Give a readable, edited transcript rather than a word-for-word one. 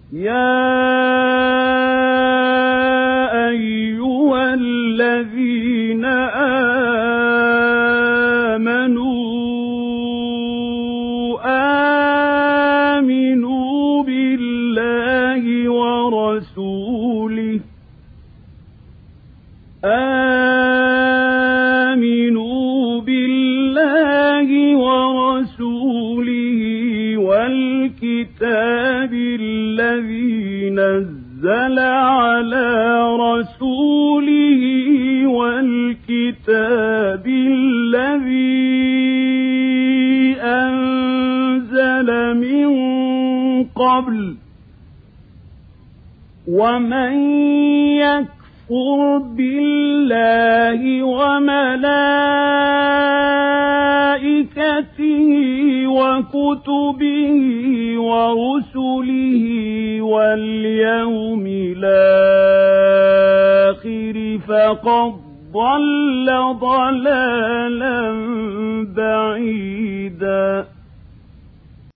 يَا أَيُّهَا الَّذِينَ آمَنُوا آمِنُوا بِاللَّهِ ورسوله والكتاب الذي نزل على رسوله والكتاب الذي أنزل من قبل ومن يكفر بالله وملائكته وكتبه ورسله واليوم الآخر فقد ضل ضلالا